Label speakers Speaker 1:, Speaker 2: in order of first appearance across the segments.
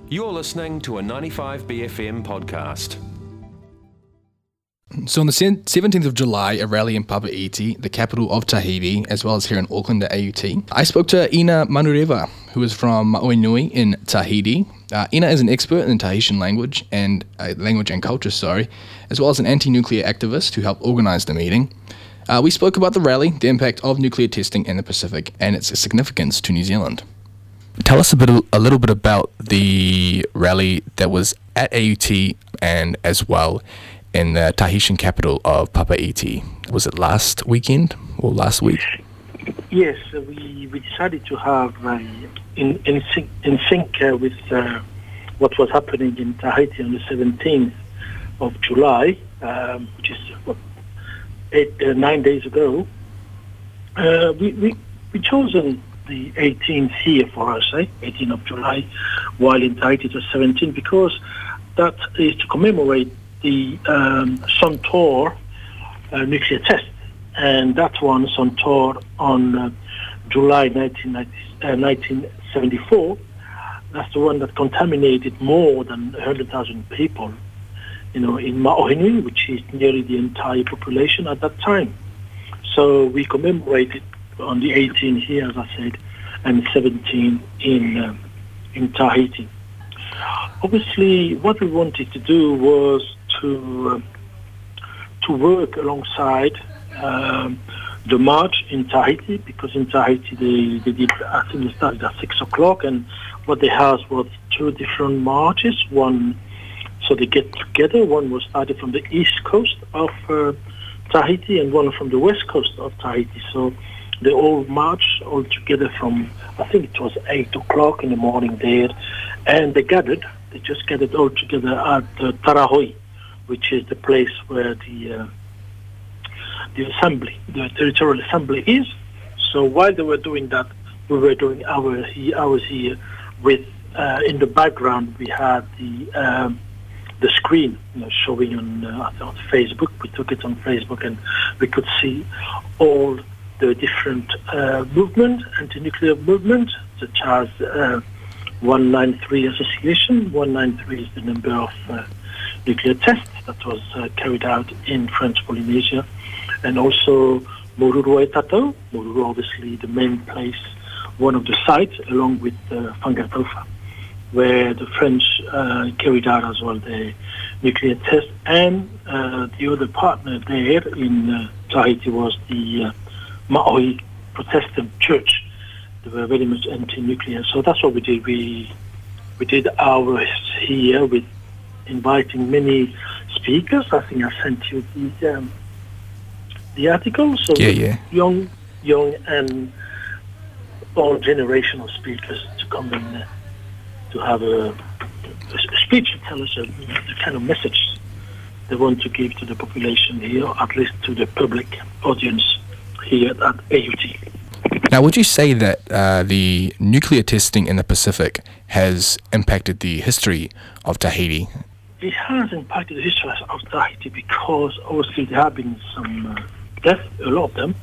Speaker 1: You're listening to a 95BFM podcast.
Speaker 2: So on the 17th of July, a rally in Papeete, the capital of Tahiti, as well as here in Auckland at AUT. I spoke to Ina Manurewa, who is from Ma'oenui in Tahiti. Ina is an expert in Tahitian language and culture, as well as an anti-nuclear activist who helped organise the meeting. We spoke about the rally, the impact of nuclear testing in the Pacific, and its significance to New Zealand. Tell us a little bit about the rally that was at AUT and as well in the Tahitian capital of Papeete. Was it last weekend or last week?
Speaker 3: Yes, we decided to have in sync with what was happening in Tahiti on the 17th of July, which is 9 days ago. We chosen the 18th here for us, 18th of July, while in Tahiti it was 17th, because that is to commemorate the Suntour nuclear test, and that one, Suntour, on July 1974, that's the one that contaminated more than 100,000 people, in Ma'oenui, which is nearly the entire population at that time. So we commemorated on the 18th here, as I said, and 17 in Tahiti. Obviously, what we wanted to do was to work alongside the march in Tahiti, because in Tahiti they did, I think they started at 6 o'clock, and what they had was two different marches. One, so they get together. One was started from the east coast of Tahiti and one from the west coast of Tahiti. So they all marched all together from, I think it was 8 o'clock in the morning there, and they just gathered all together at Tarahoi, which is the place where the territorial assembly is. So while they were doing that, we were doing ours here with, in the background, we had the screen showing on Facebook. We took it on Facebook, and we could see all the different movement, anti-nuclear movement, such as 193 Association. 193 is the number of nuclear tests that was carried out in French Polynesia, and also Moruroa e Tatau. Moruroa, obviously the main place, one of the sites, along with Whangataufa, where the French carried out as well the nuclear test, and the other partner there in Tahiti was the Maui Protestant Church. They were very much anti-nuclear. So that's what we did. We did ours here with inviting many speakers. I think I sent you the article. So
Speaker 2: yeah.
Speaker 3: young and all generation of speakers to come in to have a speech to tell us the kind of message they want to give to the population here, or at least to the public audience here at AUT.
Speaker 2: Now, would you say that the nuclear testing in the Pacific has impacted the history of Tahiti?
Speaker 3: It has impacted the history of Tahiti because obviously there have been some deaths, a lot of them,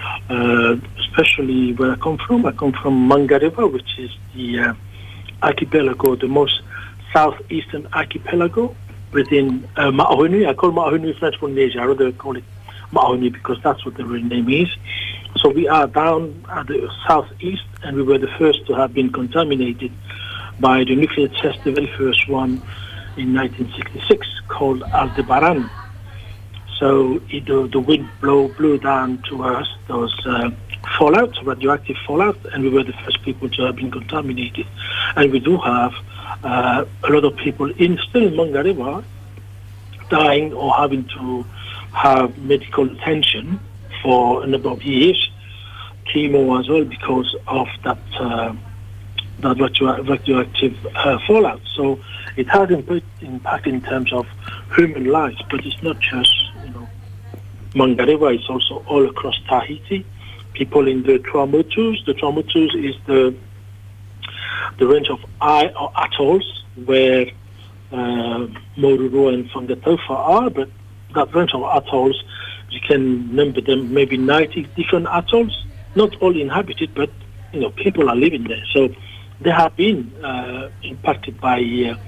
Speaker 3: especially where I come from. I come from Mangarewa, which is the archipelago, the most southeastern archipelago within Ma'oenui. I call Ma'oenui French Polynesia. I rather call it Ma'oenui because that's what the real name is. So we are down at the southeast, and we were the first to have been contaminated by the nuclear test, the very first one in 1966, called Aldebaran. So the wind blew down to us those fallout, radioactive fallout, and we were the first people to have been contaminated. And we do have a lot of people still in Mangarewa dying or having to have medical attention for a number of years, chemo as well, because of that radioactive fallout. So it has impact in terms of human lives, but it's not just Mangarewa, it's also all across Tahiti. People in the Tuamotus. The Tuamotus is the range of atolls where Moruroa and Whangataufa are, but that range of atolls, you can number them maybe 90 different atolls, not all inhabited, but people are living there. So they have been impacted by the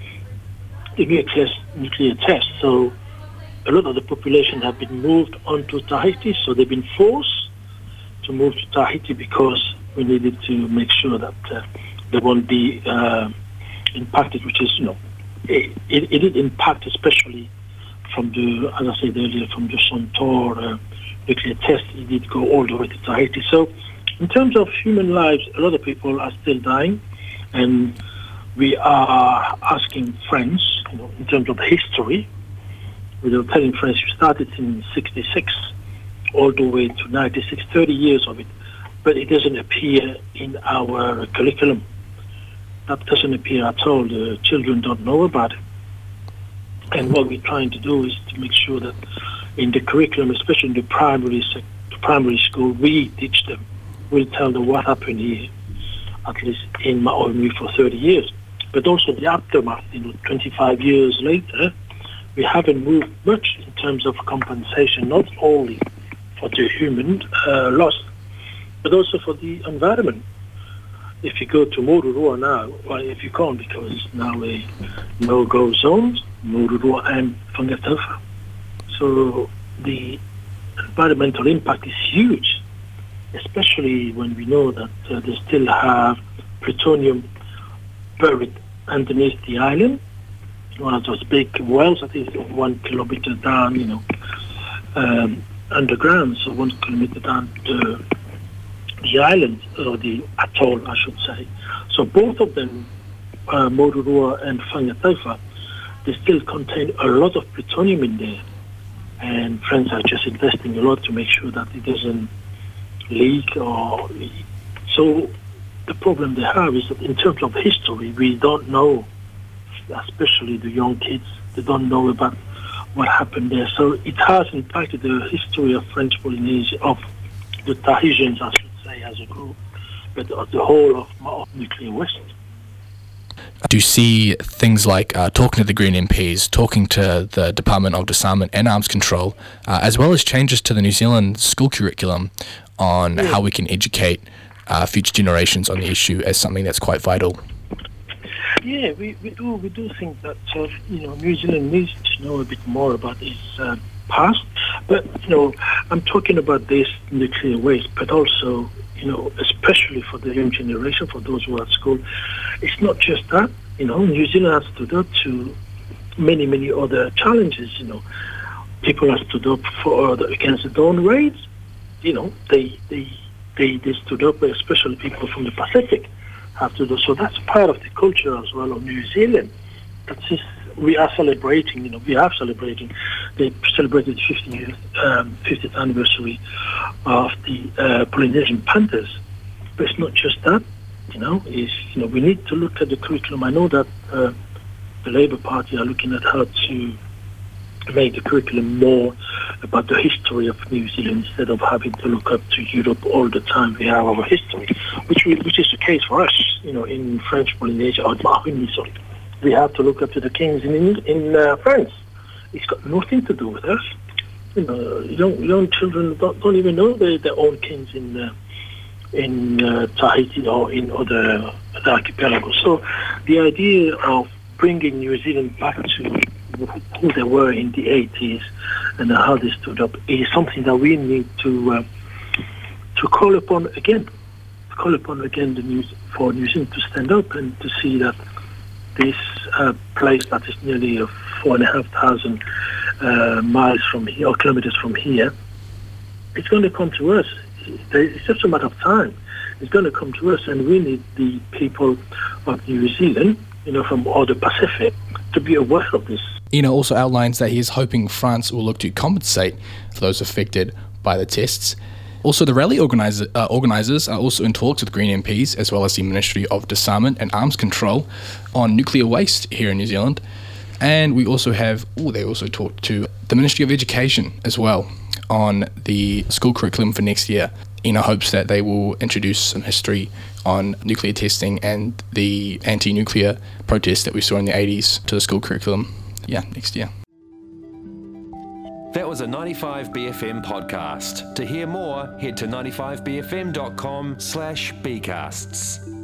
Speaker 3: nuclear test. So a lot of the population have been moved onto Tahiti, so they've been forced to move to Tahiti because we needed to make sure that they won't be impacted, which is, it did impact, especially from the, as I said earlier, from the Sontor nuclear test. It did go all the way to Tahiti. So in terms of human lives, a lot of people are still dying, and we are asking friends, in terms of history. We were telling friends we started in 66 all the way to 96, 30 years of it, but it doesn't appear in our curriculum. That doesn't appear at all. The children don't know about it. And what we're trying to do is to make sure that in the curriculum, especially in the primary school, we teach them. We'll tell them what happened here, at least in Maui for 30 years. But also the aftermath, 25 years later, we haven't moved much in terms of compensation, not only for the human loss, but also for the environment. If you go to Moruroa now, well, if you can't, because it's now a no-go zone, Moruroa and Whangatafa. So the environmental impact is huge, especially when we know that they still have plutonium buried underneath the island. One of those big wells, I think 1 kilometer down, underground, so 1 kilometer down the island, or the atoll, I should say. So both of them, Moruroa and Whangatafa, they still contain a lot of plutonium in there. And friends are just investing a lot to make sure that it doesn't leak. So the problem they have is that in terms of history, we don't know, especially the young kids, they don't know about what happened there. So it has impacted the history of French Polynesia, of the Tahitians, I should say, as a group, but of the whole of Nuclear West.
Speaker 2: Do you see things like talking to the Green MPs, talking to the Department of Disarmament and Arms Control, as well as changes to the New Zealand school curriculum on how we can educate future generations on the issue as something that's quite vital?
Speaker 3: Yeah, we do think that New Zealand needs to know a bit more about its past. But I'm talking about this nuclear waste, but also especially for the young generation, for those who are at school. It's not just that. New Zealand has stood up to many other challenges. People have stood up against the dawn raids. They stood up, especially people from the Pacific have to do. So that's part of the culture as well of New Zealand. We are celebrating. We are celebrating. They celebrated the 50th anniversary of the Polynesian Panthers. But it's not just that. We need to look at the curriculum. I know that the Labour Party are looking at how to make the curriculum more about the history of New Zealand instead of having to look up to Europe all the time. We have our history, which is the case for us. In French Polynesia, or sorry, we have to look up to the kings in France. It's got nothing to do with us. Young children don't even know their own kings in Tahiti or in other archipelagos. So the idea of bringing New Zealand back to who they were in the 80s and how they stood up is something that we need to call upon again. For New Zealand to stand up and to see that this place that is nearly 4,500 miles from here, or kilometers from here, it's going to come to us. It's just a matter of time. It's going to come to us, and we need the people of New Zealand, from all the Pacific, to be aware of this.
Speaker 2: Ina also outlines that he is hoping France will look to compensate for those affected by the tests. Also, the rally organisers are also in talks with Green MPs, as well as the Ministry of Disarmament and Arms Control, on nuclear waste here in New Zealand. And we also they also talked to the Ministry of Education as well on the school curriculum for next year. Ina hopes that they will introduce some history on nuclear testing and the anti-nuclear protests that we saw in the 80s to the school curriculum, next year.
Speaker 1: That was a 95BFM podcast. To hear more, head to 95bfm.com/bcasts.